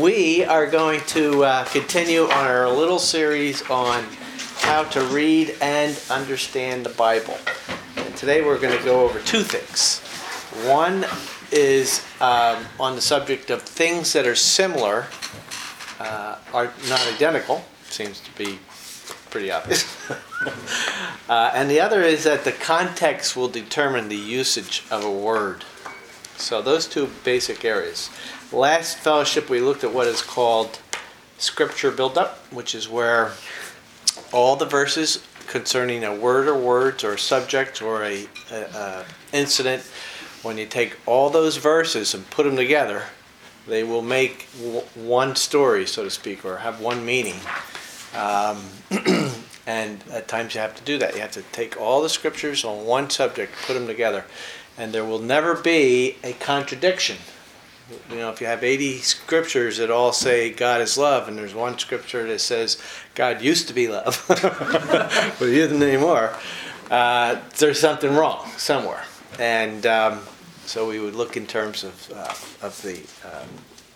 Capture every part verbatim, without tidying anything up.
We are going to uh, continue on our little series on how to read and understand the Bible. And today we're going to go over two things. One is um, on the subject of things that are similar, uh, are not identical. Seems to be pretty obvious. uh, and the other is that the context will determine the usage of a word. So those two basic areas. Last fellowship we looked at what is called scripture buildup, which is where all the verses concerning a word or words or a subject or a, a, a incident, when you take all those verses and put them together, they will make w- one story, so to speak, or have one meaning. Um, and at times you have to do that. You have to take all the scriptures on one subject, put them together, and there will never be a contradiction. You know, if you have eighty scriptures that all say God is love, and there's one scripture that says God used to be love, but he isn't anymore, uh, there's something wrong somewhere. And um, so we would look in terms of uh, of the um,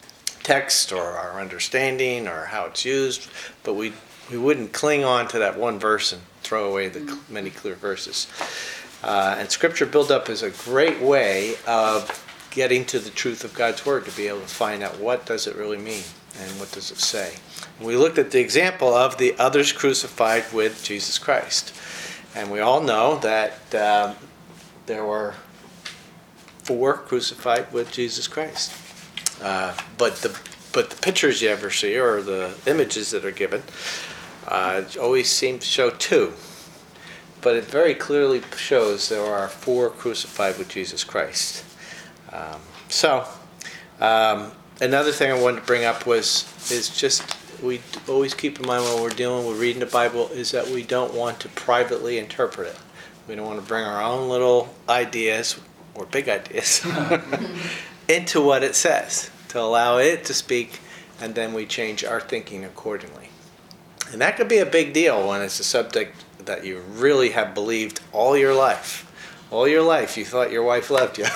text or our understanding or how it's used, but we we wouldn't cling on to that one verse and throw away the many clear verses. Uh, and scripture buildup is a great way of getting to the truth of God's Word, to be able to find out what does it really mean and what does it say. And we looked at the example of the others crucified with Jesus Christ. And we all know that um, there were four crucified with Jesus Christ. Uh, but the but the pictures you ever see, or the images that are given, uh, always seem to show two. But it very clearly shows there are four crucified with Jesus Christ. Um, so, um, another thing I wanted to bring up was is just we always keep in mind when we're dealing with reading the Bible is that we don't want to privately interpret it. We don't want to bring our own little ideas or big ideas into what it says, to allow it to speak, and then we change our thinking accordingly. And that could be a big deal when it's a subject that you really have believed all your life. All your life you thought your wife loved you.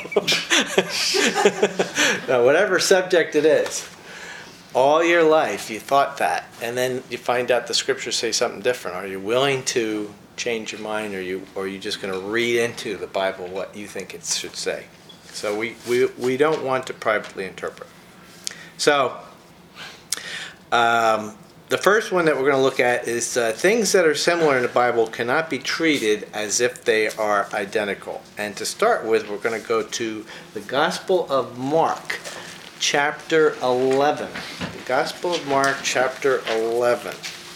Now, whatever subject it is, all your life you thought that, and then you find out the scriptures say something different. Are you willing to change your mind, or you or are you just going to read into the Bible what you think it should say? So we, we, we don't want to privately interpret. So um, the first one that we're going to look at is uh, things that are similar in the Bible cannot be treated as if they are identical. And to start with, we're going to go to the Gospel of Mark, chapter eleven. The Gospel of Mark, chapter eleven.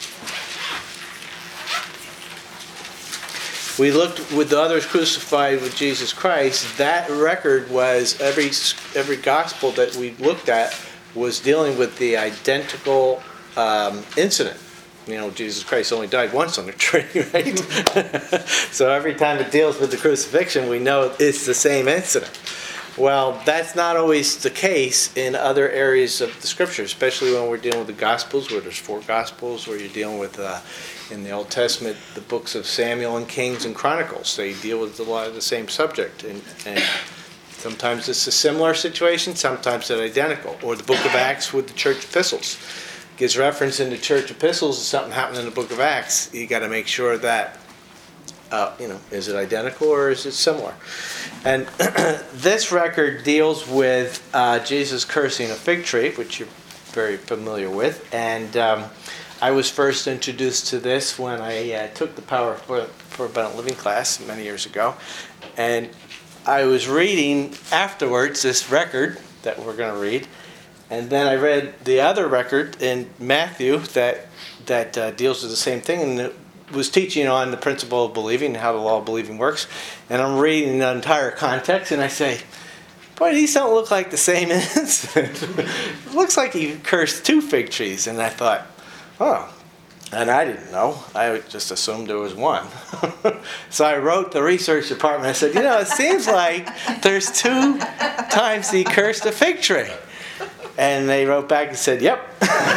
We looked with the others crucified with Jesus Christ. That record was, every every gospel that we looked at was dealing with the identical Um, incident. You know, Jesus Christ only died once on the tree, right? So every time it deals with the crucifixion, we know it's the same incident. Well, that's not always the case in other areas of the Scripture, especially when we're dealing with the Gospels, where there's four Gospels, where you're dealing with, uh, in the Old Testament, the books of Samuel and Kings and Chronicles. They deal with a lot of the same subject. And, and sometimes it's a similar situation, sometimes it's identical. Or the book of Acts with the church epistles. Gives reference in the church epistles to something happened in the book of Acts. You got to make sure that, uh, you know, is it identical or is it similar? And this record deals with uh, Jesus cursing a fig tree, which you're very familiar with. And um, I was first introduced to this when I uh, took the Power for, for Abundant Living class many years ago. And I was reading afterwards this record that we're going to read. And then I read the other record in Matthew that that uh, deals with the same thing, and it was teaching on the principle of believing and how the law of believing works. And I'm reading the entire context, and I say, boy, these don't look like the same incident. It looks like he cursed two fig trees. And I thought, oh, and I didn't know. I just assumed there was one. So I wrote the research department. I said, you know, it seems like there's two times he cursed a fig tree. And they wrote back and said, yep.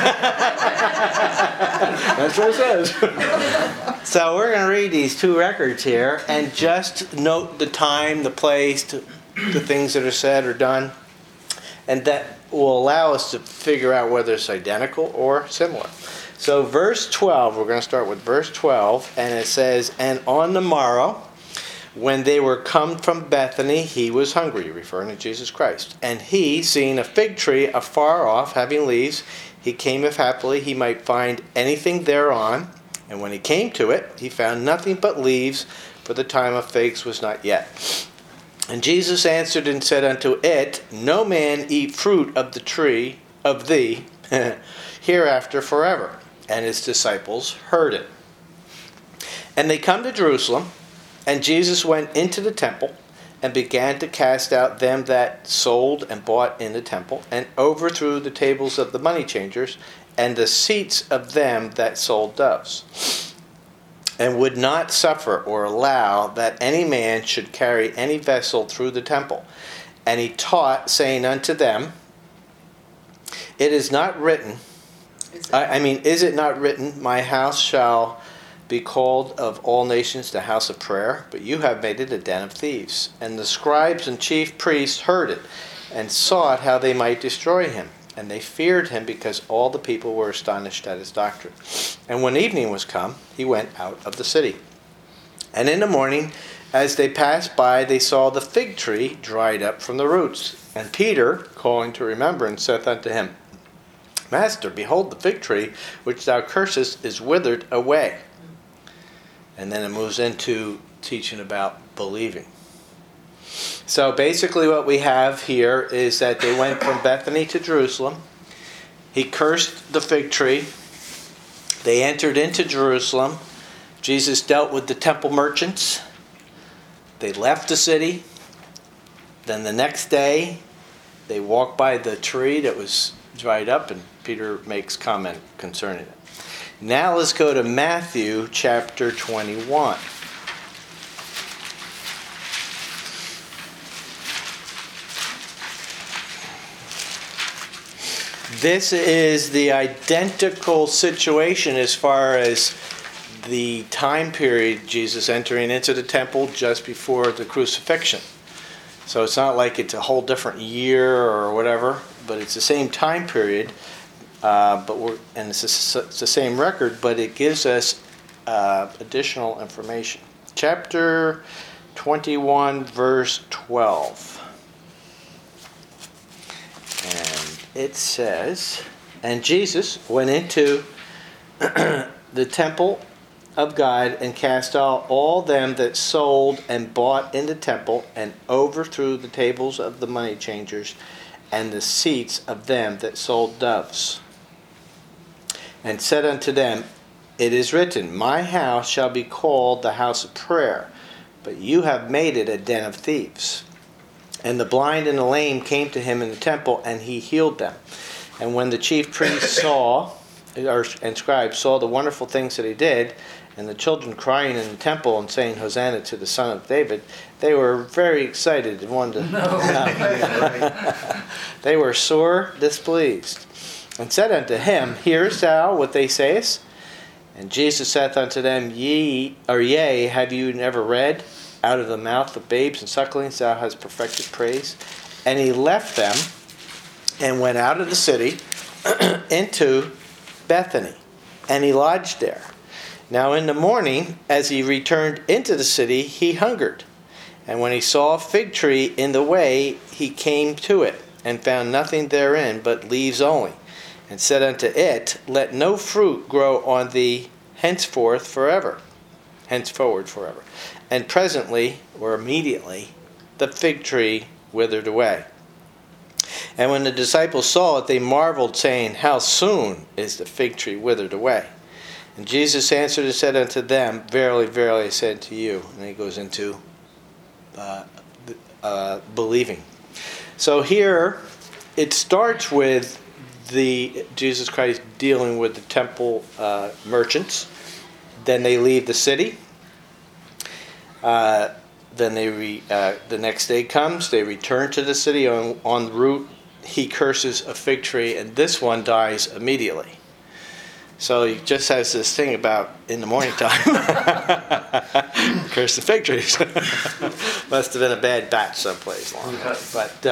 That's what it says. So we're going to read these two records here and just note the time, the place, the things that are said or done. And that will allow us to figure out whether it's identical or similar. So verse twelve, we're going to start with verse twelve, and it says, "And on the morrow, when they were come from Bethany, he was hungry," referring to Jesus Christ. "And he, seeing a fig tree afar off, having leaves, he came if haply he might find anything thereon. And when he came to it, he found nothing but leaves, for the time of figs was not yet. And Jesus answered and said unto it, No man eat fruit of the tree of thee hereafter forever. And his disciples heard it. And they come to Jerusalem, and Jesus went into the temple, and began to cast out them that sold and bought in the temple, and overthrew the tables of the money changers, and the seats of them that sold doves, and would not suffer or allow that any man should carry any vessel through the temple. And he taught, saying unto them, It is not written, I, I mean, is it not written, My house shall be called of all nations the house of prayer? But you have made it a den of thieves. And the scribes and chief priests heard it, and sought how they might destroy him. And they feared him, because all the people were astonished at his doctrine. And when evening was come, he went out of the city. And in the morning, as they passed by, they saw the fig tree dried up from the roots. And Peter, calling to remembrance, saith unto him, Master, behold, the fig tree which thou cursest is withered away. And then it moves into teaching about believing. So basically what we have here is that they went from Bethany to Jerusalem. He cursed the fig tree. They entered into Jerusalem. Jesus dealt with the temple merchants. They left the city. Then the next day, they walked by the tree that was dried up, and Peter makes comment concerning it. Now let's go to Matthew chapter twenty-one. This is the identical situation as far as the time period Jesus entering into the temple just before the crucifixion. So it's not like it's a whole different year or whatever, but it's the same time period, uh, but we're and it's, a, it's the same record, but it gives us uh, additional information. Chapter twenty-one, verse twelve. And it says, And Jesus went into the temple of God, and cast out all them that sold and bought in the temple, and overthrew the tables of the money changers, and the seats of them that sold doves. And said unto them, It is written, My house shall be called the house of prayer, but you have made it a den of thieves. And the blind and the lame came to him in the temple, and he healed them. And when the chief priests saw, or, and scribes saw the wonderful things that he did, and the children crying in the temple and saying, Hosanna to the Son of David, they were very excited and wanted to... No. No. They were sore displeased, and said unto him, Hearest thou what they sayest? And Jesus saith unto them, Ye, or yea, have you never read, Out of the mouth of babes and sucklings thou hast perfected praise? And he left them, and went out of the city into Bethany, and he lodged there. Now in the morning, as he returned into the city, he hungered. And when he saw a fig tree in the way, he came to it, and found nothing therein but leaves only, and said unto it, Let no fruit grow on thee henceforth forever, henceforward forever. And presently, or immediately, the fig tree withered away. And when the disciples saw it, they marveled, saying, How soon is the fig tree withered away? And Jesus answered and said unto them, Verily, verily, I say unto you. And he goes into uh, uh, believing. So here, it starts with the Jesus Christ dealing with the temple uh, merchants. Then they leave the city. Uh, then they re, uh, the next day comes. They return to the city. On, on the route, he curses a fig tree, and this one dies immediately. So he just has this thing about in the morning time. Curse the fig trees. Must have been a bad batch someplace long ago. But uh,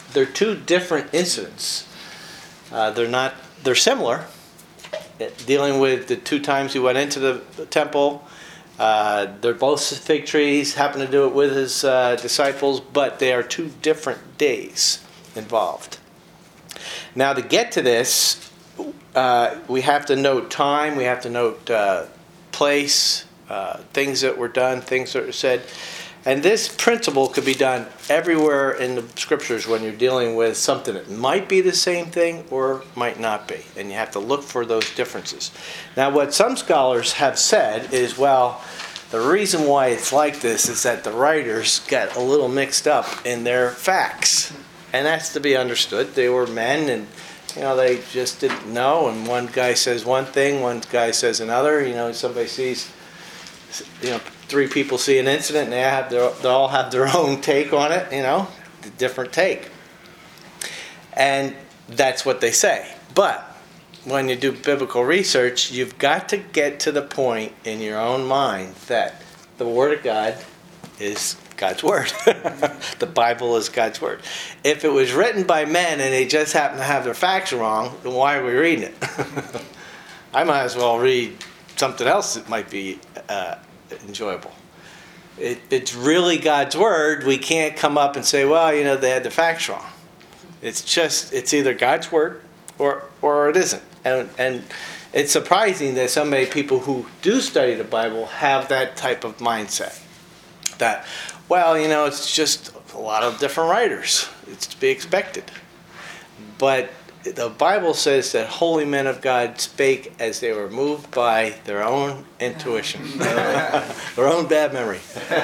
they're two different incidents. Uh, they're not. They're similar. It, dealing with the two times he went into the, the temple. Uh, they're both fig trees. Happened to do it with his uh, disciples, but they are two different days involved. Now, to get to this, uh, we have to note time. We have to note uh, place. Uh, things that were done. Things that were said. And this principle could be done everywhere in the scriptures when you're dealing with something that might be the same thing or might not be. And you have to look for those differences. Now, what some scholars have said is, well, the reason why it's like this is that the writers got a little mixed up in their facts. And that's to be understood. They were men and, you know, they just didn't know. And one guy says one thing, one guy says another. You know, somebody sees, you know, three people see an incident and they have their, they all have their own take on it, you know, a different take. And that's what they say. But when you do biblical research, you've got to get to the point in your own mind that the Word of God is God's Word. The Bible is God's Word. If it was written by men and they just happen to have their facts wrong, then why are we reading it? I might as well read something else that might be uh, enjoyable. It, it's really God's Word. We can't come up and say, well, you know, they had the facts wrong. It's just, it's either God's Word or or it isn't. And, and it's surprising that so many people who do study the Bible have that type of mindset. That, well, you know, it's just a lot of different writers. It's to be expected. But the Bible says that holy men of God spake as they were moved by their own intuition, their own bad memory.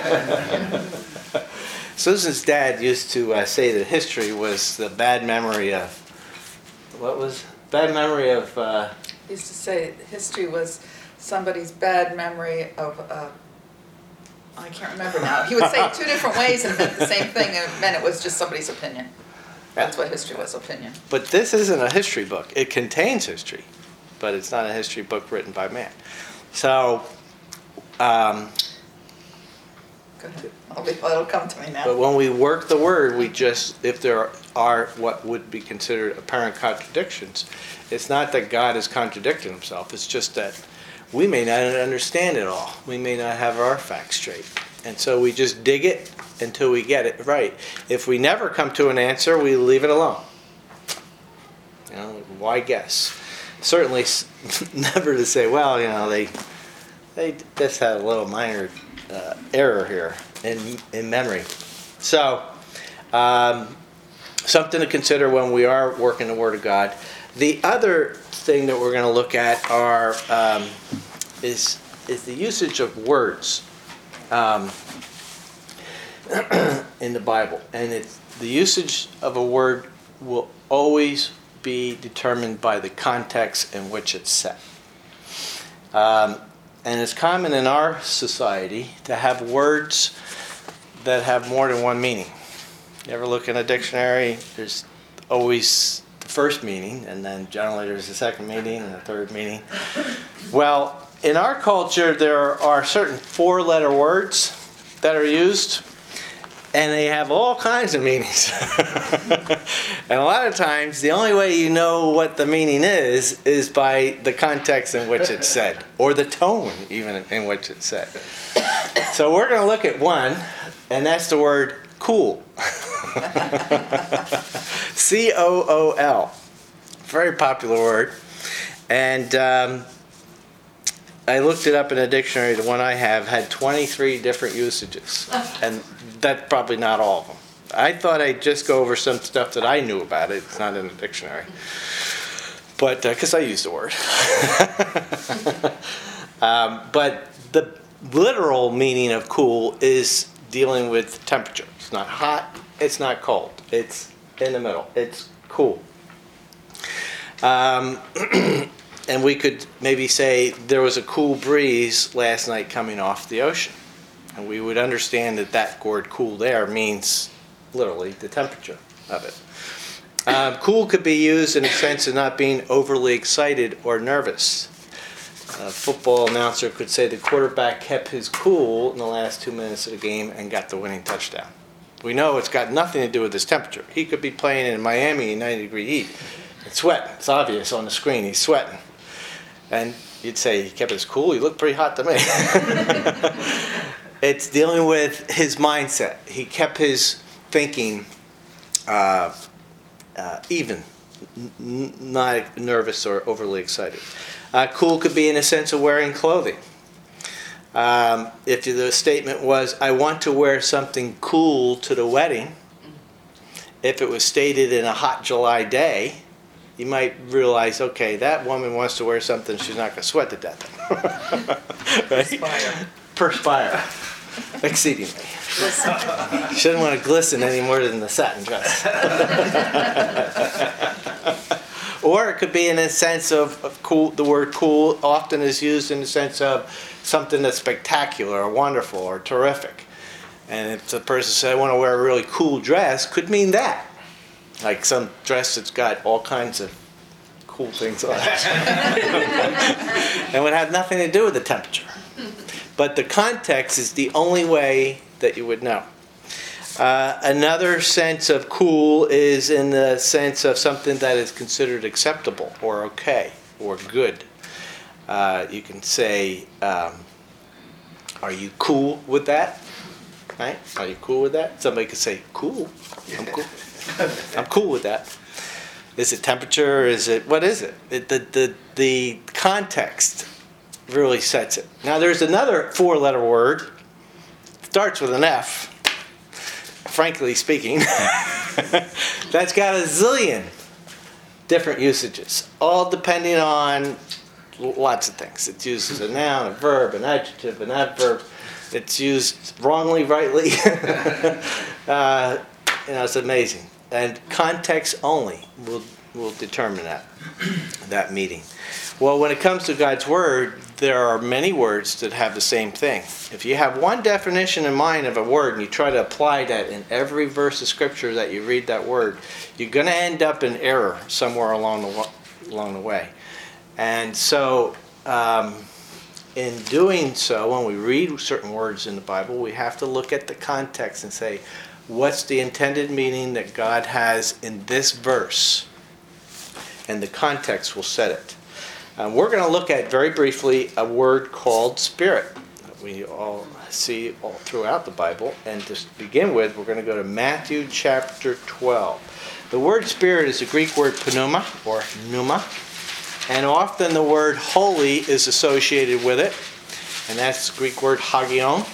Susan's dad used to uh, say that history was the bad memory of, what was, bad memory of... Uh, he used to say history was somebody's bad memory of, uh, I can't remember now. He would say it two different ways and meant the same thing, and it meant it was just somebody's opinion. That's what history was, opinion. But this isn't a history book. It contains history, but it's not a history book written by man. So, um, Go ahead. I'll be, it'll come to me now. But when we work the word, we just, if there are what would be considered apparent contradictions, it's not that God is contradicting himself. It's just that we may not understand it all. We may not have our facts straight. And so we just dig it until we get it right. If we never come to an answer, we leave it alone. You know, why guess? Certainly never to say, well, you know, they they just had a little minor uh, error here in in memory. So, um, something to consider when we are working the Word of God. The other thing that we're going to look at are um, is is the usage of words. Um, in the Bible, and it's the usage of a word will always be determined by the context in which it's set. Um, and it's common in our society to have words that have more than one meaning. You ever look in a dictionary? There's always the first meaning, and then generally there's a second meaning and a third meaning. Well, in our culture, there are certain four-letter words that are used, and they have all kinds of meanings. And a lot of times, the only way you know what the meaning is, is by the context in which it's said, or the tone even in which it's said. So we're going to look at one, and that's the word cool. C O O L. Very popular word. And um, I looked it up in a dictionary. The one I have had twenty-three different usages. And that's probably not all of them. I thought I'd just go over some stuff that I knew about it. It's not in the dictionary. But, because uh, I used the word. um, but the literal meaning of cool is dealing with temperature. It's not hot. It's not cold. It's in the middle. It's cool. Um, and we could maybe say there was a cool breeze last night coming off the ocean. And we would understand that that word cool there means literally the temperature of it. Um, cool could be used in a sense of not being overly excited or nervous. A football announcer could say the quarterback kept his cool in the last two minutes of the game and got the winning touchdown. We know it's got nothing to do with his temperature. He could be playing in Miami in ninety degree heat and sweating. It's obvious on the screen he's sweating. And you'd say he kept his cool. He looked pretty hot to me. It's dealing with his mindset. He kept his thinking uh, uh, even, n- not nervous or overly excited. Uh, cool could be in a sense of wearing clothing. Um, if the statement was, I want to wear something cool to the wedding, if it was stated in a hot July day, you might realize, okay, that woman wants to wear something she's not going to sweat to death in. Right? Perspire. Perspire. Exceedingly. She doesn't want to glisten any more than the satin dress. Or it could be in a sense of, of cool. The word cool often is used in the sense of something that's spectacular or wonderful or terrific. And if the person said, I want to wear a really cool dress, could mean that. Like some dress that's got all kinds of cool things on it. And would have nothing to do with the temperature. But the context is the only way that you would know. Uh, another sense of cool is in the sense of something that is considered acceptable or okay or good. Uh, you can say, um, are you cool with that? Right? Are you cool with that? Somebody could say, cool. I'm cool. I'm cool with that. Is it temperature? Is it, what is it? it the, the, the context really sets it. Now there's another four-letter word. It starts with an F, frankly speaking. That's got a zillion different usages, all depending on lots of things. It's used as a noun, a verb, an adjective, an adverb. It's used wrongly, rightly. uh, you know, it's amazing. And context only will will determine that that meaning. Well, when it comes to God's Word, there are many words that have the same thing. If you have one definition in mind of a word and you try to apply that in every verse of Scripture that you read that word, you're going to end up in error somewhere along the along the way. And so, um, in doing so, when we read certain words in the Bible, we have to look at the context and say, what's the intended meaning that God has in this verse? And the context will set it. Um, we're going to look at, very briefly, a word called spirit that we all see all throughout the Bible. And to begin with, we're going to go to Matthew chapter twelve. The word spirit is the Greek word pneuma, or pneuma. And often the word holy is associated with it. And that's the Greek word hagion.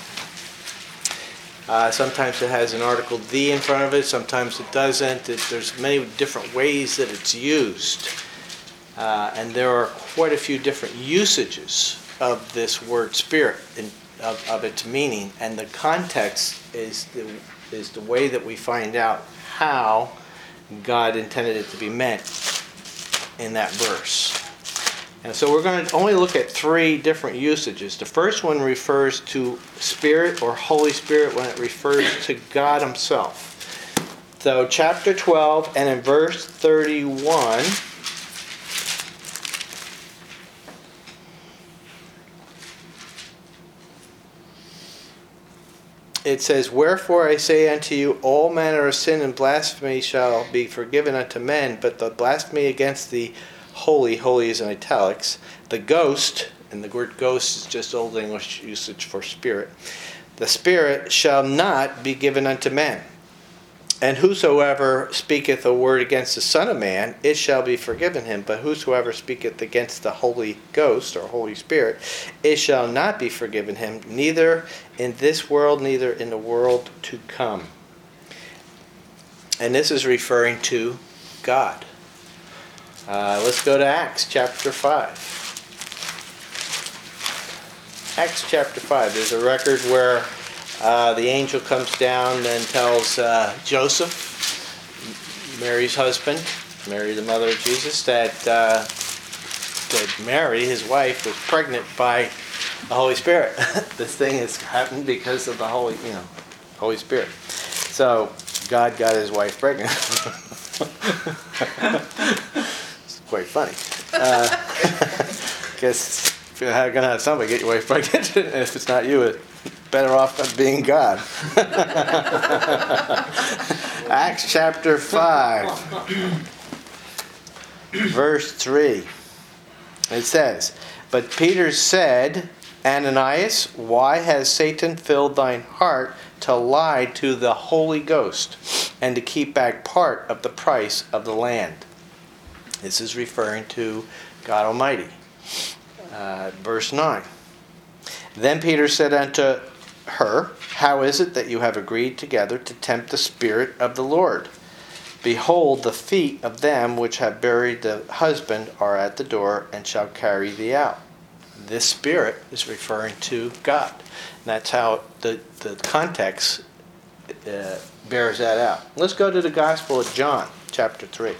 Uh, sometimes it has an article "the" in front of it. Sometimes it doesn't. It, there's many different ways that it's used. Uh, and there are quite a few different usages of this word spirit, in, of, of its meaning. And the context is the, is the way that we find out how God intended it to be meant in that verse. And so we're going to only look at three different usages. The first one refers to Spirit or Holy Spirit when it refers to God Himself. So chapter twelve and in verse thirty-one, it says, Wherefore I say unto you, all manner of sin and blasphemy shall be forgiven unto men, but the blasphemy against the holy, holy is in italics, the ghost, and the word ghost is just Old English usage for spirit, the spirit shall not be given unto men. And whosoever speaketh a word against the Son of Man, it shall be forgiven him. But whosoever speaketh against the Holy Ghost, or Holy Spirit, it shall not be forgiven him, neither in this world, neither in the world to come. And this is referring to God. Uh, let's go to Acts chapter five. Acts chapter five. There's a record where uh, the angel comes down and tells uh, Joseph, Mary's husband, Mary the mother of Jesus, that, uh, that Mary, his wife, was pregnant by the Holy Spirit. This thing has happened because of the Holy, you know, Holy Spirit. So God got his wife pregnant. Quite funny. Uh, guess if you're going to have somebody get your wife pregnant, and if it's not you, it, better off than being God. Acts chapter five, verse three. It says, "But Peter said, Ananias, why has Satan filled thine heart to lie to the Holy Ghost and to keep back part of the price of the land?" This is referring to God Almighty. Uh, verse nine. "Then Peter said unto her, How is it that you have agreed together to tempt the Spirit of the Lord? Behold, the feet of them which have buried the husband are at the door, and shall carry thee out." This Spirit is referring to God. And that's how the, the context uh, bears that out. Let's go to the Gospel of John, chapter three.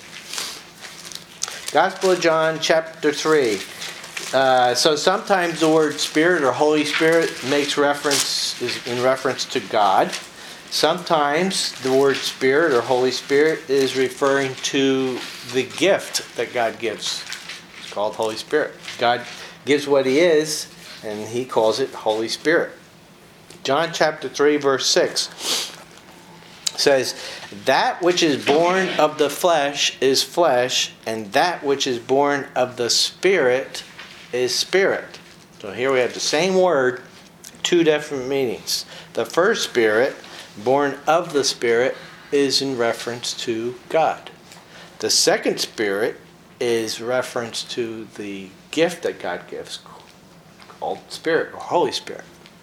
Gospel of John, chapter three. Uh, so sometimes the word Spirit or Holy Spirit makes reference, is in reference to God. Sometimes the word Spirit or Holy Spirit is referring to the gift that God gives. It's called Holy Spirit. God gives what He is, and He calls it Holy Spirit. John chapter three, verse six says, "That which is born of the flesh is flesh, and that which is born of the Spirit is spirit." So here we have the same word, two different meanings. The first Spirit, born of the Spirit, is in reference to God. The second Spirit is reference to the gift that God gives, called Spirit or Holy Spirit.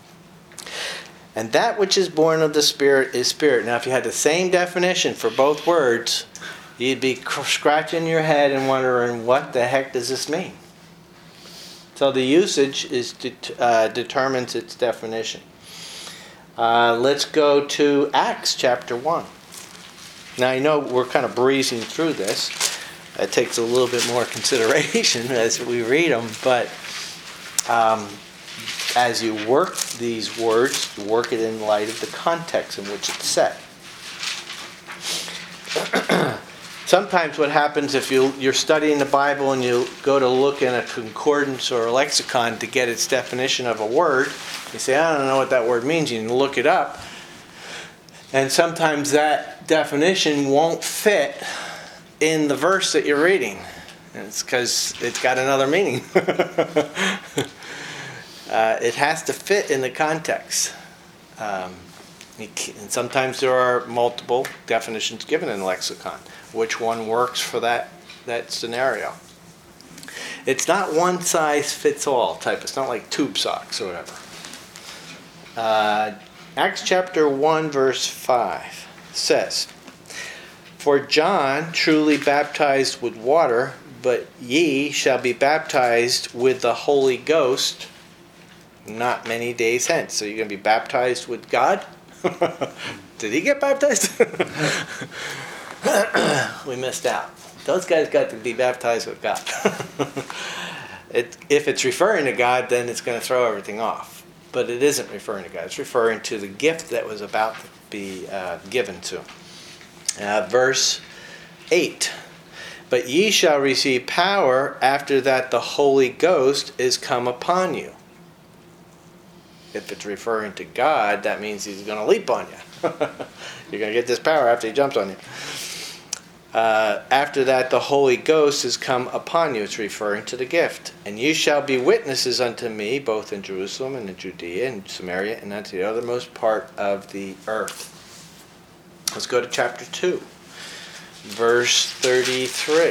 And that which is born of the Spirit is spirit. Now, if you had the same definition for both words, you'd be scratching your head and wondering, what the heck does this mean? So the usage is det- uh, determines its definition. Uh, let's go to Acts chapter one. Now, I know we're kind of breezing through this. It takes a little bit more consideration as we read them, but um, as you work these words, you work it in light of the context in which it's set. Sometimes what happens if you, you're studying the Bible and you go to look in a concordance or a lexicon to get its definition of a word, you say, I don't know what that word means. You can look it up. And sometimes that definition won't fit in the verse that you're reading. And it's because it's got another meaning. uh, it has to fit in the context. Um, and sometimes there are multiple definitions given in the lexicon. Which one works for that, that scenario? It's not one size fits all type. It's not like tube socks or whatever. Uh, Acts chapter one verse five says, "For John truly baptized with water, but ye shall be baptized with the Holy Ghost not many days hence." So you're going to be baptized with God? Did he get baptized? We missed out. Those guys got to be baptized with God. it, if it's referring to God, then it's going to throw everything off. But it isn't referring to God. It's referring to the gift that was about to be uh, given to him. Uh, verse eight. "But ye shall receive power after that the Holy Ghost is come upon you." If it's referring to God, that means he's going to leap on you. You're going to get this power after he jumps on you. Uh, after that, the Holy Ghost is come upon you. It's referring to the gift. "And you shall be witnesses unto me, both in Jerusalem and in Judea and Samaria and unto the uttermost part of the earth." Let's go to chapter two, verse thirty-three.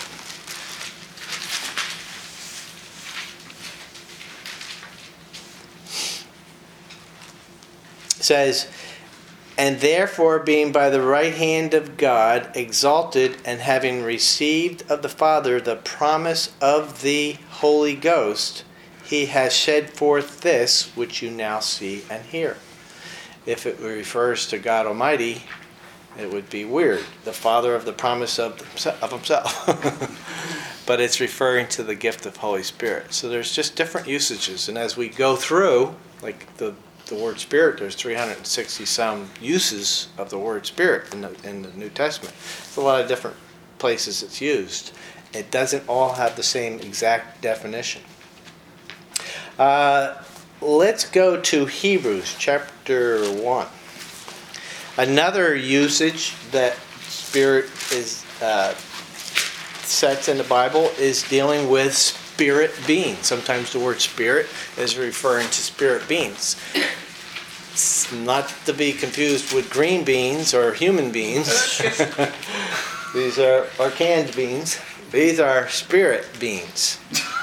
It says, "And therefore, being by the right hand of God exalted, and having received of the Father the promise of the Holy Ghost, he has shed forth this which you now see and hear." If it refers to God Almighty, it would be weird. The Father of the promise of, of himself. But it's referring to the gift of Holy Spirit. So there's just different usages. And as we go through, like the the word Spirit, there's three hundred sixty some uses of the word Spirit in the, in the New Testament. It's a lot of different places it's used. It doesn't all have the same exact definition. Uh, let's go to Hebrews chapter one. Another usage that spirit is uh, sets in the Bible is dealing with spirit beings. Sometimes the word spirit is referring to spirit beings. It's not to be confused with green beans or human beings. These are, are canned beans. These are spirit beings.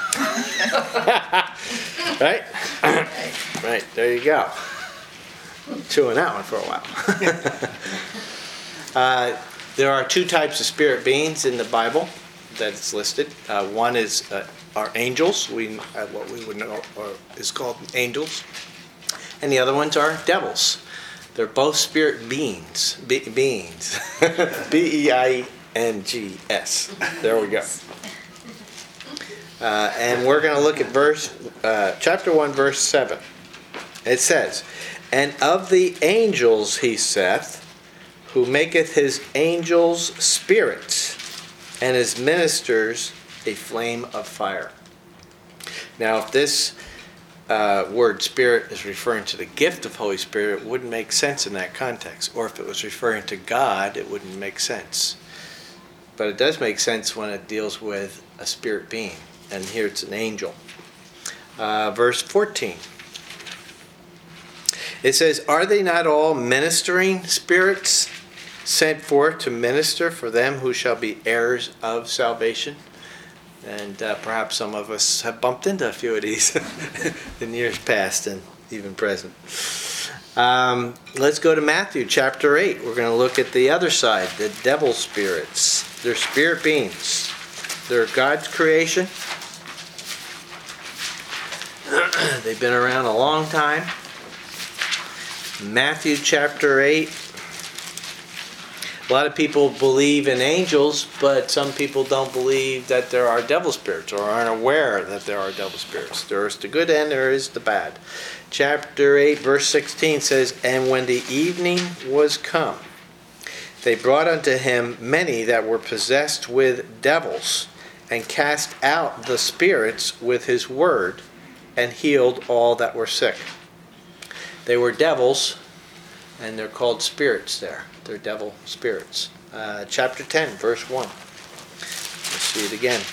Right? Right, there you go. Chewing that one for a while. uh, there are two types of spirit beings in the Bible that it's listed. Uh, one is uh, our angels. We uh, what we would know or is called angels, and the other ones are devils. They're both spirit beings. Be- beings. B E I N G S. There we go. Uh, and we're going to look at verse, uh, chapter one, verse seven. It says, "And of the angels he saith, who maketh his angels spirits, and his ministers a flame of fire." Now, if this uh, word spirit is referring to the gift of Holy Spirit, it wouldn't make sense in that context. Or if it was referring to God, it wouldn't make sense. But it does make sense when it deals with a spirit being. And here it's an angel. Uh, verse fourteen. It says, "Are they not all ministering spirits sent forth to minister for them who shall be heirs of salvation?" And uh, perhaps some of us have bumped into a few of these in years past and even present. Um, let's go to Matthew chapter eight. We're going to look at the other side, the devil spirits. They're spirit beings. They're God's creation. They've been around a long time. Matthew chapter eight. A lot of people believe in angels, but some people don't believe that there are devil spirits or aren't aware that there are devil spirits. There is the good and there is the bad. Chapter eight, verse sixteen says, "And when the evening was come, they brought unto him many that were possessed with devils, and cast out the spirits with his word, and healed all that were sick." They were devils, and they're called spirits there. They're devil spirits. Uh, chapter ten, verse one. Let's see it again.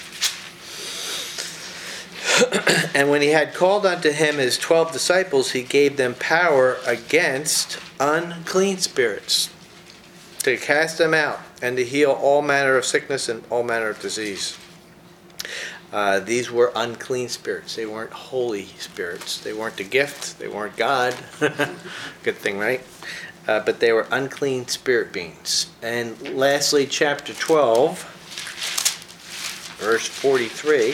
"And when he had called unto him his twelve disciples, he gave them power against unclean spirits, to cast them out, and to heal all manner of sickness and all manner of disease." Uh, these were unclean spirits. They weren't holy spirits. They weren't the gift. They weren't God. Good thing, right? Uh, but they were unclean spirit beings. And lastly, chapter twelve, verse forty-three.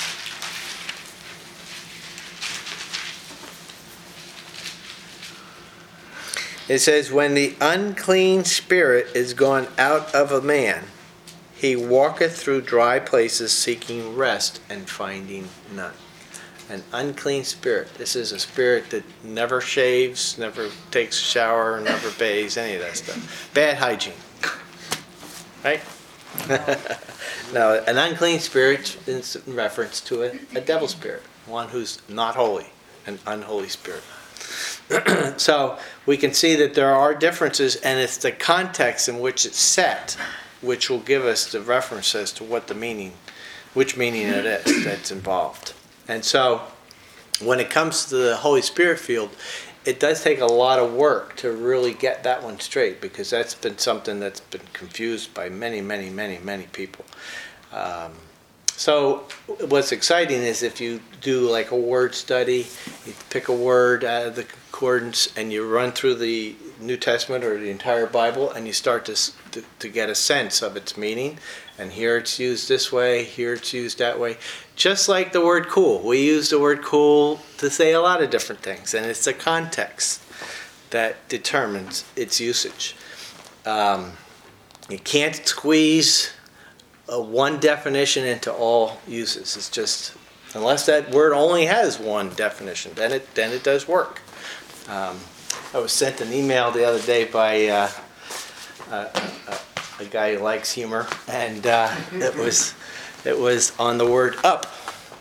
It says, "When the unclean spirit is gone out of a man, he walketh through dry places seeking rest and finding none." An unclean spirit. This is a spirit that never shaves, never takes a shower, never bathes, any of that stuff. Bad hygiene. Right? Now, an unclean spirit is in reference to a, a devil spirit, one who's not holy, an unholy spirit. So we can see that there are differences, and it's the context in which it's set which will give us the reference as to what the meaning, which meaning it is that's involved. And so when it comes to the Holy Spirit field, it does take a lot of work to really get that one straight, because that's been something that's been confused by many, many, many, many people. Um, so what's exciting is if you do like a word study, you pick a word out of the concordance and you run through the New Testament or the entire Bible, and you start to, to to get a sense of its meaning. And here it's used this way, here it's used that way. Just like the word cool. We use the word cool to say a lot of different things, and it's the context that determines its usage. Um, you can't squeeze a one definition into all uses. It's just, unless that word only has one definition, then it then it does work. Um, I was sent an email the other day by uh, a, a, a guy who likes humor, and uh, it was it was on the word up.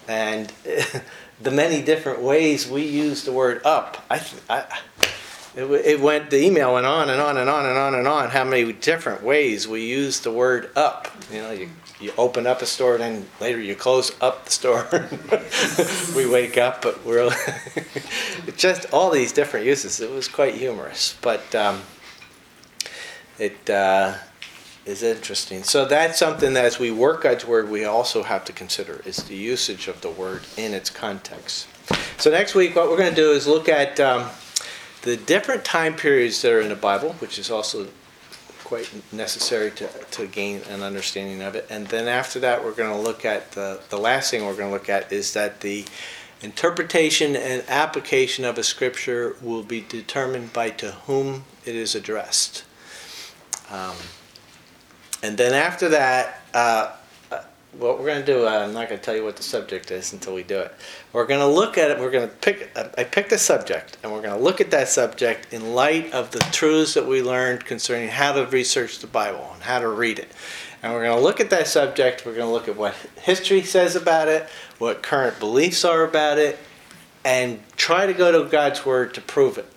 and the many different ways we use the word up. I, I it, it went. The email went on and on and on and on and on. How many different ways we use the word up? You know, you you open up a store, then later you close up the store. We wake up, but we're just all these different uses. It was quite humorous, but um, it. Uh, is interesting. So that's something that as we work God's Word, we also have to consider, is the usage of the Word in its context. So next week, what we're going to do is look at um, the different time periods that are in the Bible, which is also quite necessary to, to gain an understanding of it. And then after that, we're going to look at, the, the last thing we're going to look at is that the interpretation and application of a scripture will be determined by to whom it is addressed. Um, And then after that, uh, what we're going to do, uh, I'm not going to tell you what the subject is until we do it. We're going to look at it, we're going to pick, uh, I picked a subject, and we're going to look at that subject in light of the truths that we learned concerning how to research the Bible and how to read it. And we're going to look at that subject, we're going to look at what history says about it, what current beliefs are about it, and try to go to God's Word to prove it,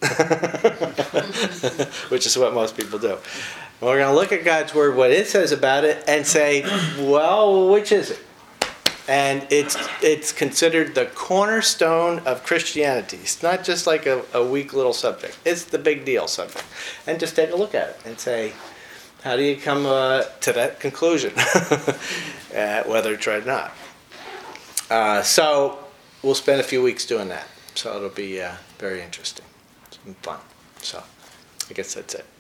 which is what most people do. We're going to look at God's Word, what it says about it, and say, well, which is it? And it's it's considered the cornerstone of Christianity. It's not just like a, a weak little subject. It's the big deal subject. And just take a look at it and say, how do you come uh, to that conclusion, uh, whether it's right or not? Uh, so we'll spend a few weeks doing that. So it'll be uh, very interesting and fun. So I guess that's it.